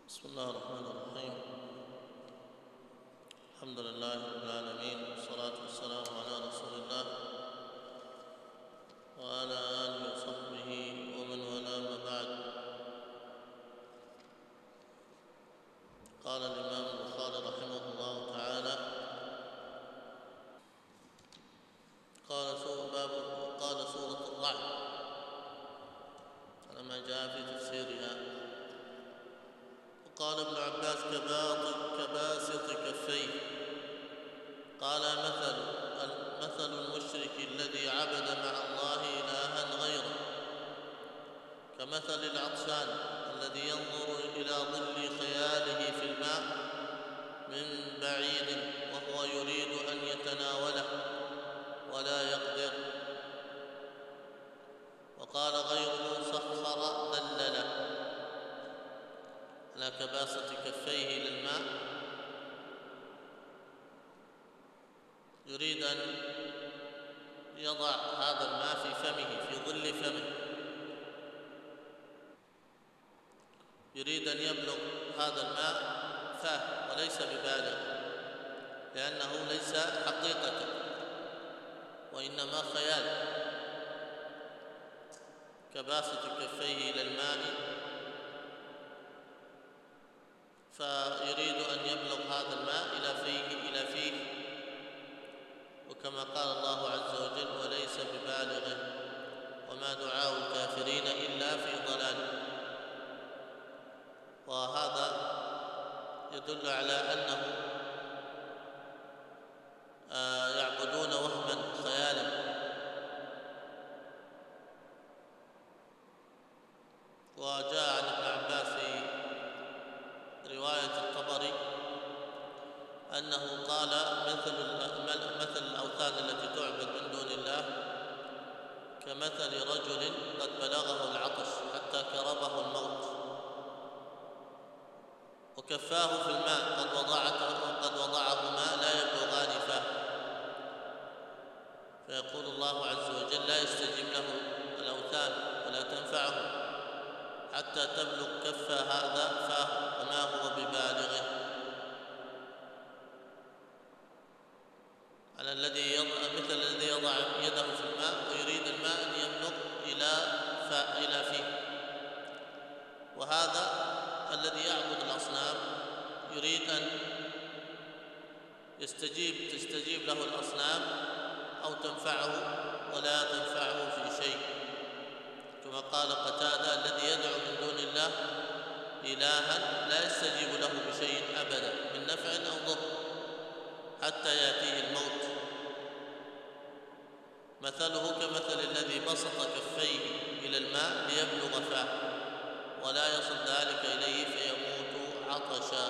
بسم الله الرحمن الرحيم. الحمد لله رب العالمين، والصلاة والسلام على رسول الله وعلى آله وصحبه ومن والاه، ما بعد. قال الإمام البخاري رحمه الله تعالى: قال سورة الرعد على ما جاء في تفسيرها. وقال ابن عباس: كباسط كفيه. قال: مثل المشرك الذي عبد مع الله إلها غيره كمثل العطشان الذي ينظر إلى ظل خياله في الماء من بعيد وهو يريد أن يتناوله ولا يقدر. وقال غيره: سخر ذلله، على كباسط كفيه للماء، يريد أن يضع هذا الماء في فمه، في ظل فمه، يريد أن يبلغ هذا الماء فاه وليس ببالغ، لأنه ليس حقيقة وإنما خيال. كباسط كفيه إلى الماء، فيريد أن يبلغ هذا الماء إلى فيه، وكما قال الله عز وجل: وليس ببالغه وما دعاء الكافرين إلا في ضلال. وهذا يدل على أنه يعبدون وهما خيالا. وجاء عن ابن عباس في رواية الطبري أنه قال: مثل الأوثان التي تعبد من دون الله كمثل رجل قد بلغه العطش حتى كربه الموت، وكفاه في الماء قد وضعهما لا يبلغان فاه، فيقول الله عز وجل: لا يستجيب له الأوثان ولا تنفعه حتى تبلغ كف هذا فاه وما هو ببالغه. على مثل الذي يضع يده في الماء ويريد الماء أن يبلغ إلى فيه. وهذا الذي يعبد الأصنام يريد أن تستجيب له الأصنام أو تنفعه ولا تنفعه في شيء، كما قال قتادة: الذي يدعو من دون الله إلها لا يستجيب له بشيء أبدا من نفع أو ضر حتى يأتيه الموت. مثله كمثل الذي بسط كفيه إلى الماء ليبلغ فاه ولا يصل ذلك إليه فيموت عطشا.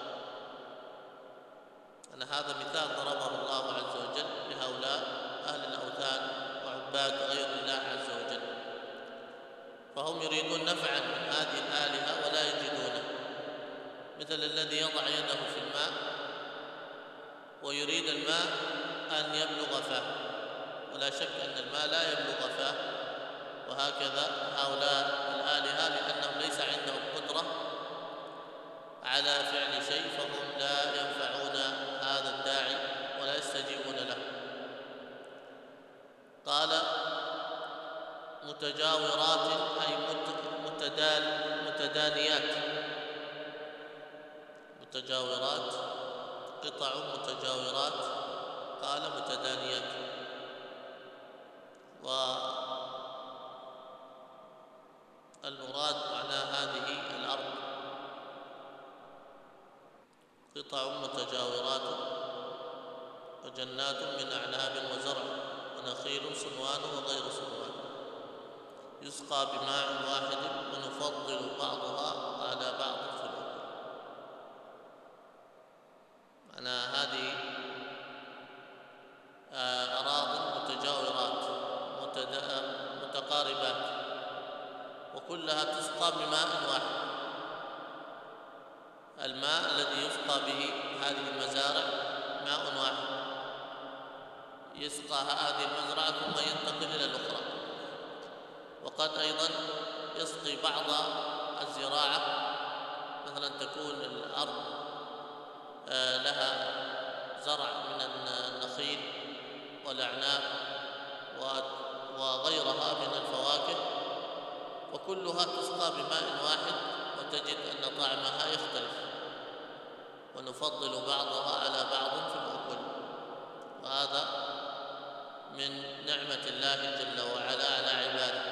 أن هذا مثال ضربه الله عز وجل لهؤلاء أهل الأوثان وعباد غير الله عز وجل، فهم يريدون نفعا من هذه الآلهة ولا يجدونه، مثل الذي يضع يده في الماء ويريد الماء أن يبلغ فاه، ولا شك أن الماء لا يبلغ فاه. وهكذا هؤلاء الآلهة لأنهم ليس عندهم قدرة على فعل شيء فهم لا ينفعون هذا الداعي ولا يستجيبون له. قال: متجاورات أي متدانيات. متجاورات، قطع متجاورات، قال متدانيات. والمراد معنى هذه الأرض قطع متجاورات وجنات من أعناب وزرع ونخيل صنوان وغير صنوان يسقى بماء واحد ونفضل بعضها على بعض في الأكل. معنى هذه أراض متجاورات متقاربات وكلها تسقى بماء واحد. الماء الذي يسقى به هذه المزارع ماء واحد، يسقى هذه المزرعة ثم ينتقل إلى الأخرى. وقد أيضا يسقي بعض الزراعة مثلا تكون الأرض لها زرع من النخيل والأعناب وغيرها من الفواكه، وكلها تسقى بماء واحد، وتجد أن طعمها يختلف، ونفضل بعضها على بعض في الأكل، وهذا من نعمة الله جل وعلا على عباده.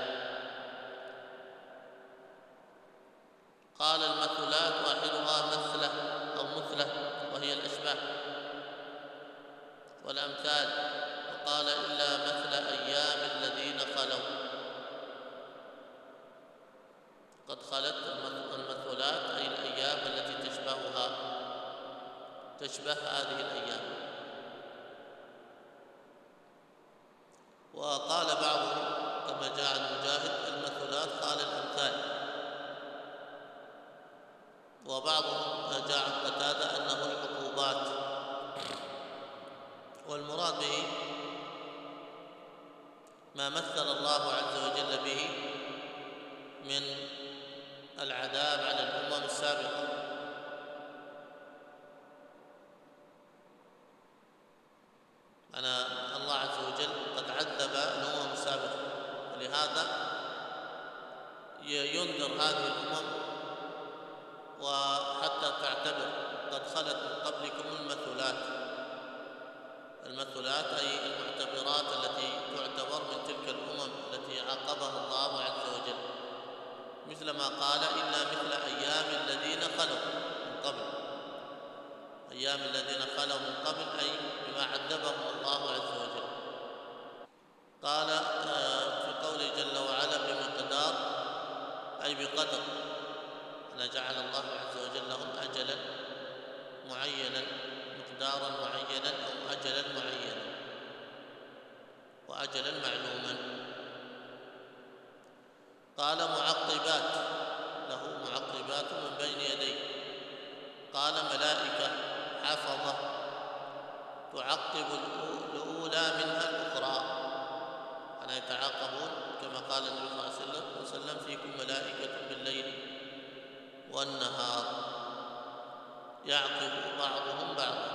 قال المثلات واحدها مثلة أو مثلة، وهي الأشباه والأمثال. وقال إلا مثل أيام الذين خلوا، قد خلت المثلات أي الأيام التي تشبه هذه الأيام. وقال بعضهم كما جاء عن مجاهد المثلات قال الأمثال، وبعضهم جاء عن قتادة أنه العقوبات، والمراد به ما مثل الله عز وجل به من العذاب على الأمم السابقة. الله عز وجل قد عذب الأمم السابقة، ولهذا ينذر هذه الأمم وحتى تعتبر قد خلت من قبلكم المثلات أي المعتبرات التي تعتبر من تلك الأمم التي عاقبها الله عز وجل، مثل ما قال إلا مثل أيام الذين خلوا من قبل، أيام الذين خلوا من قبل أي بما عذبهم الله عز وجل. قال في قوله جل وعلا بمقدار أي بقدر، أن جعل الله عز وجل لهم أجلا معينا، مقدارا معينا أو أجلا معينا وأجلا معلوما. قال معقبات، له معقبات من بين يديه. قال ملائكة حفظة تعقب الأولى منها الأخرى، أنا يتعاقبون كما قال النبي صلى الله عليه وسلم فيكم ملائكة بالليل والنهار يعقب بعضهم بعضا.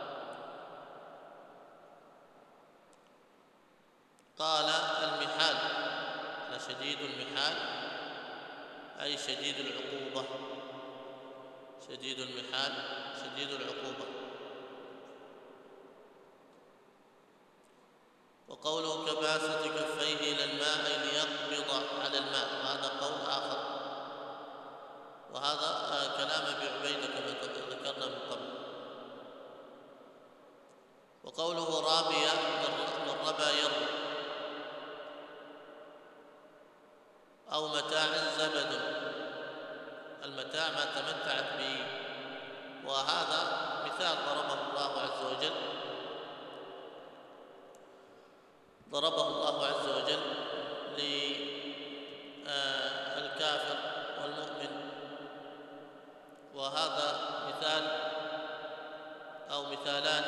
قال المحال، شديد المحال أي شديد العقوبة، شديد المحال شديد العقوبة. وقوله كباسط كفيه إلى الماء ليقبض على الماء، هذا قول آخر، وهذا كلام أبي عبيدة كما ذكرنا من قبل. وقوله رابية من ربا يربو، أو متاع زبد، المتاع ما تمتعت به، وهذا مثال ضربه الله عز وجل للكافر والمؤمن، وهذا مثال أو مثالان،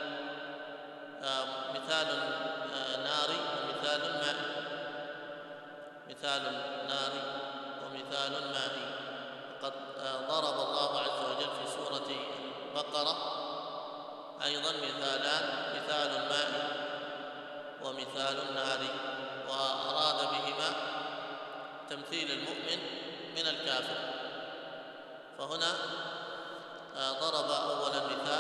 مثال ناري ومثال مائي، مثال ناري ومثال مائي. قد ضرب الله عز وجل في سورة البقرة أيضا مثالان، مثال مائي ومثال ناري، وأراد بهما تمثيل المؤمن من الكافر. فهنا ضرب أولا مثال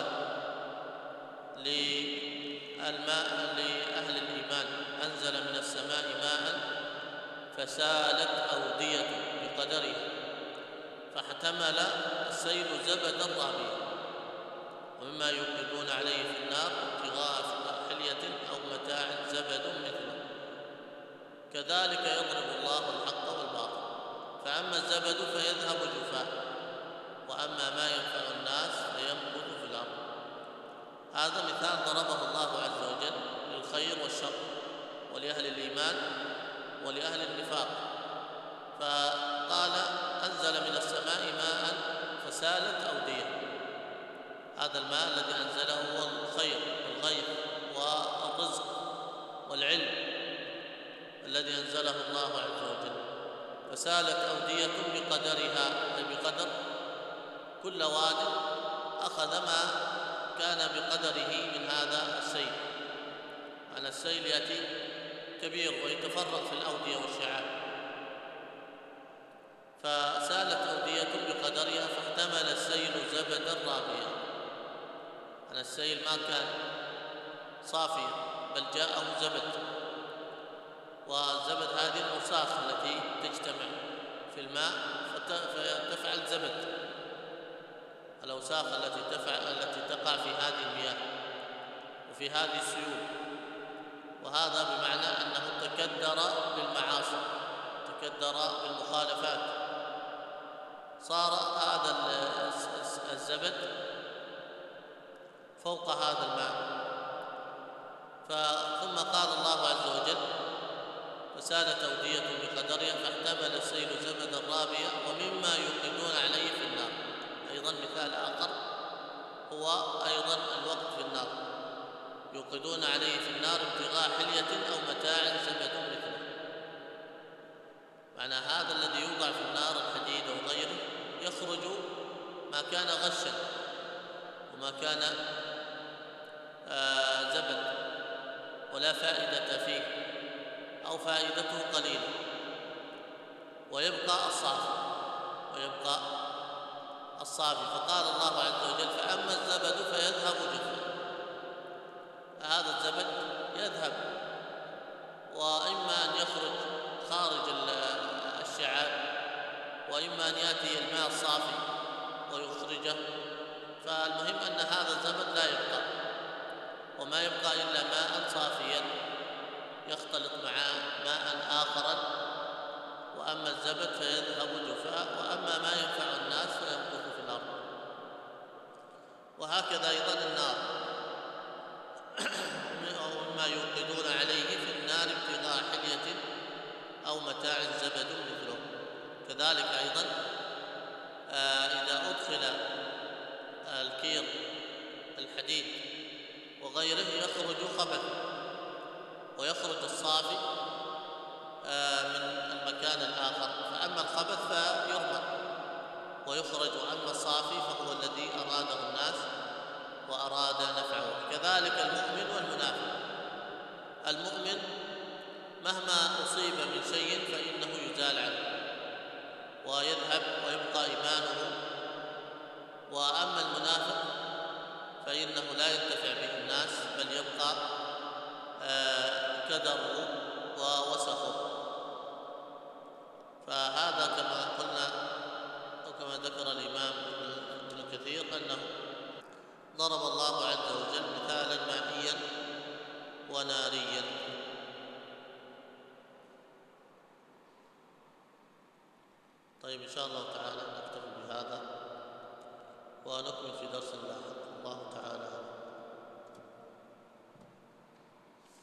للماء لأهل الإيمان، أنزل من السماء ماء فسالت أودية بقدرها فاحتمل السيل زبدا رابيا، ومما يوقدون عليه في النار ابتغاء حلية أو متاع زبد مثله، كذلك يضرب الله الحق والباطل، فأما الزبد فيذهب جفاء، وأما ما ينفع الناس فيمكث في الأرض. هذا مثال ضربه الله عز وجل للخير والشر، ولأهل الإيمان ولأهل النفاق. فقال أنزل من السماء ماء فسالت أودية، هذا الماء الذي أنزله هو الخير والغيث والرزق والعلم الذي أنزله الله عز وجل، فسالت أودية بقدرها أي بقدر كل واد أخذ ما كان بقدره من هذا السيل. أن السيل يأتي كبير ويتفرق في الأودية والشعاب، فسالت أودية بقدرها فاحتمل السيل زبدا رابيا. أن السيل ما كان صافيا بل جاءه زبد، والزبد هذه الأوساخ التي تجتمع في الماء فتفعل زبد، الأوساخ التي تقع في هذه المياه وفي هذه السيول. وهذا بمعنى أنه تكدر بالمعاصي، تكدر بالمخالفات، صار هذا الزبد فوق هذا الماء. ثم قال الله عز وجل: فسالت أودية بقدرها فاحتمل السيل زبدا رابيا ومما يوقدون عليه في النار. أيضا مثال آخر هو أيضا الوقت في النار، يوقدون عليه في النار ابتغاء حلية أو متاع زبد مثله. معنى هذا الذي يوضع في النار الحديد أو غيره يخرج ما كان غشا وما كان زبد ولا فائدة فيه أو فائدته قليلة، ويبقى الصافي. فقال الله عز وجل: فأما الزبد فيذهب جفا. هذا الزبد يذهب، وإما أن يخرج خارج الشعاب، وإما أن يأتي الماء الصافي ويخرجه. فالمهم أن هذا الزبد لا يبقى، وما يبقى إلا ماء صافيا يختلط مع ماء آخر. وأما الزبد فيذهب جفاء، وأما ما ينفع الناس فيمكث في الأرض. وهكذا أيضا النار مما يوقدون عليه في النار ابتغاء حلية أو متاع زبد مثله. كذلك أيضا إذا أدخل الكير الحديد وغيره يخرج خبث، ويخرج الصافي من المكان الآخر. فأما الخبث فيرمى ويخرج، وأما الصافي فهو الذي أراده الناس وأراد نفعه. كذلك المؤمن والمنافق. المؤمن مهما أصيب من شيء فإنه يزال عنه ويذهب ويبقى إيمانه. وأما المنافق فإنه لا ينتفع به الناس بل يبقى كدره ووسخه. فهذا كما قلنا أو كما ذكر الإمام ابن كثير أنه ضرب الله عز وجل مثالا مائيا وناريا. طيب إن شاء الله تعالى نكتفي بهذا ونكمل في درس لاحق. الله تعالى